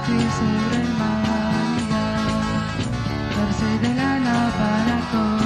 Cristo sobre el manillar, darse de lana para